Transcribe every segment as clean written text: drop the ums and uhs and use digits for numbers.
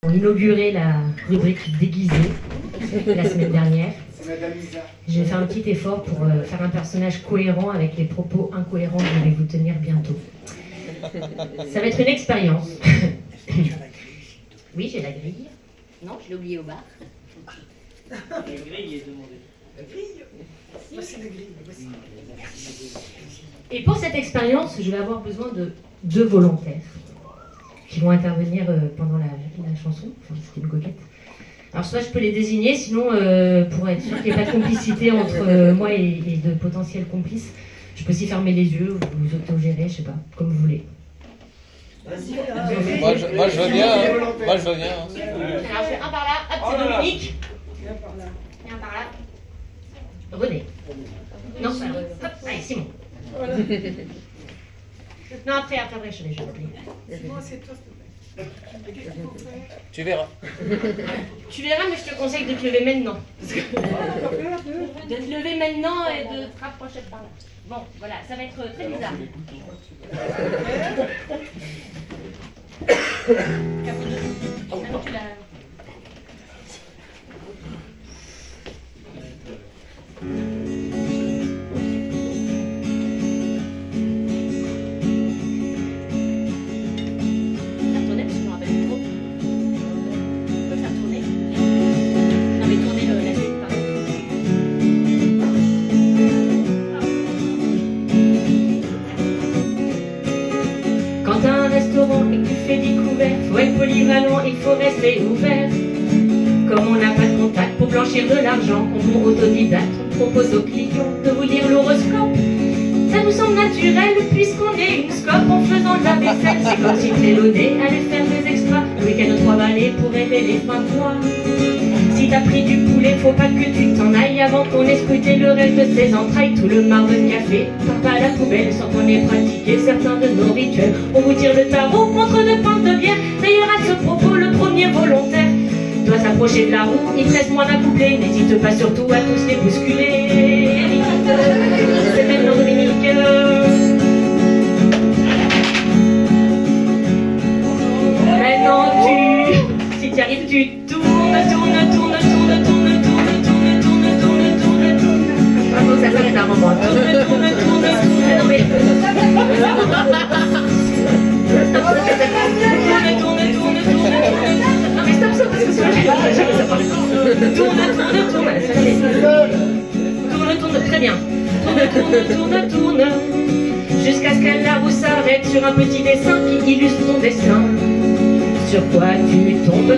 On inauguré la rubrique déguisée la semaine dernière. J'ai fait un petit effort pour faire un personnage cohérent avec les propos incohérents que je vais vous tenir bientôt. Ça va être une expérience. Oui, j'ai la grille. Non, je l'ai oublié au bar. La grille est demandée. La grille? Voici la grille. Et pour cette expérience, je vais avoir besoin de 2 volontaires qui vont intervenir pendant la chanson. Enfin, c'était une coquette. Alors soit je peux les désigner, sinon pour être sûr qu'il n'y ait pas de complicité entre moi et de potentiels complices, je peux aussi fermer les yeux ou vous autogérer, je sais pas, comme vous voulez. Moi je veux bien. Moi je veux bien. Alors je fais un par là, hop, c'est Dominique. Viens par là. Et un par là. René. Non, hop, allez, Simon. Voilà. Non, après, je vais t'appeler. Simon, c'est toi, s'il te plaît. Et qu'est-ce qu'il faut faire? Tu verras. Tu verras, mais je te conseille de te lever maintenant. On va faire un peu. De te lever maintenant et de te rapprocher par là. Bon, voilà, ça va être très bizarre. Polyvalent, il faut rester ouvert. Comme on n'a pas de contact pour blanchir de l'argent, on bon autodidacte, on propose aux clients de vous lire l'horoscope. Ça nous semble naturel puisqu'on est une scope en faisant de la vaisselle. C'est comme si Trélonné allait faire des extras le week-end aux 3 vallées pour aider les fins de mois. Si t'as pris du poulet, faut pas que tu t'en ailles avant qu'on ait scruté le reste de ses entrailles. Tout le marc de café part pas à la poubelle sans qu'on ait pratiqué certains de nos rituels. On vous tire le tarot contre 2 pintes de bière. D'ailleurs à ce propos, le premier volontaire doit s'approcher de la roue, il te reste moins d'un couplet. N'hésite pas surtout à tous les bousculer. C'est maintenant Dominique. Maintenant si tu arrives, tu tournes. Bravo, ça s'arrête un moment. Tourne. Non mais... Non mais stop, parce que sinon ça parle. Tourne, très bien. Tourne, jusqu'à ce qu'elle la roue s'arrête sur un petit dessin qui illustre ton dessin. Sur quoi tu tombes.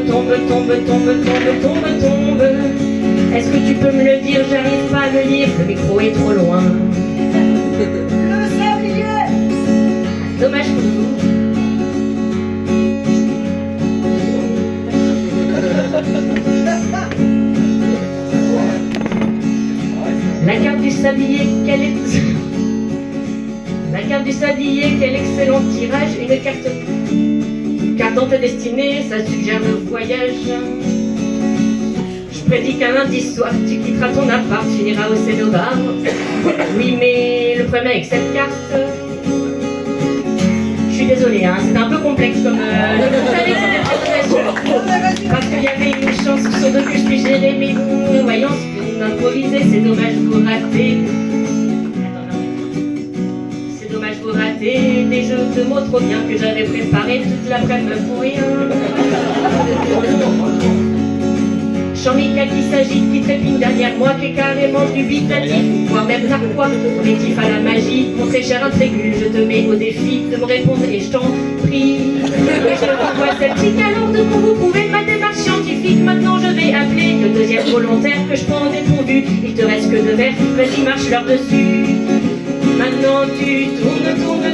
Est-ce que tu peux me le dire? J'arrive pas à le lire, le micro est trop loin. Le sablier! Dommage pour vous. La carte du sablier, quel excellent tirage. Une carte dans ta destinée, ça suggère le voyage. Je prédis qu'un lundi soir, tu quitteras ton appart, finiras au cénobar. Oui, mais le problème avec cette carte... Je suis désolée, hein, c'est un peu complexe comme... Je savais que c'était très parce qu'il y avait une chance sur 2 que je puisse gérer mes voyances. Improviser, c'est dommage vous ratez. C'est dommage vous ratez des jeux de mots trop bien que j'avais préparé toute l'après-midi pour rien. Jean-Michel qui s'agite, qui trépigne derrière moi, qui est carrément dubitatif, voire même narquois, rétif à la magie. Mon très cher intrégule, je te mets au défi de me répondre et je t'en prie. Et je te renvoie sceptique alors de quoi vous pouvez ma démarche scientifique. Maintenant je vais appeler le 2e volontaire que je prends au dépourvu. Il te reste que 2 vers, vas-y marche leur dessus. Maintenant tu tournes.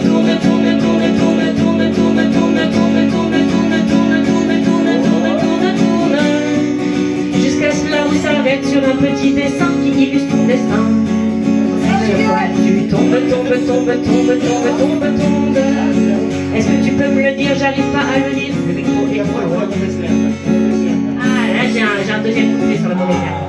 Jusqu'à cela où s'arrête sur un petit dessin qui illustre ton destin. Sur quoi tu tombes. Est-ce que tu peux me le dire? J'arrive pas à le lire, le micro est trop loin. Ah là j'ai un 2e couplet sur la mauvaise carte.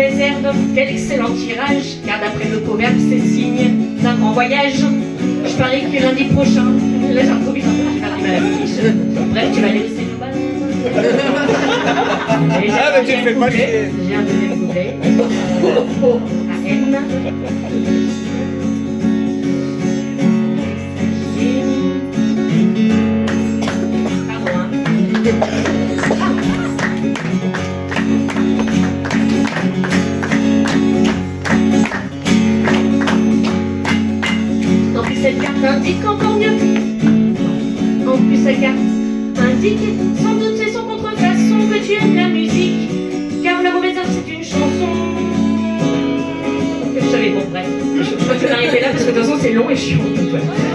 mauvaise herbe, quel excellent tirage, car d'après le proverbe, c'est signe d'un grand voyage. Je parie que lundi prochain, là j'improvise un peu, j'ai pas pris mal à la fiche. Bref, tu vas aller au Cénoba. Ah, mais tu le fais pas chier. J'ai un deuxième couplet. À N. Pardon, hein. En plus cette carte indique encore mieux. En plus cette carte indique, sans doute c'est son contrefaçon que tu aimes la musique, car la mauvaise herbe c'est une chanson. Je savais, bon bref, je crois que je vais m'arrêter là parce que de toute façon c'est long et chiant. Donc, voilà.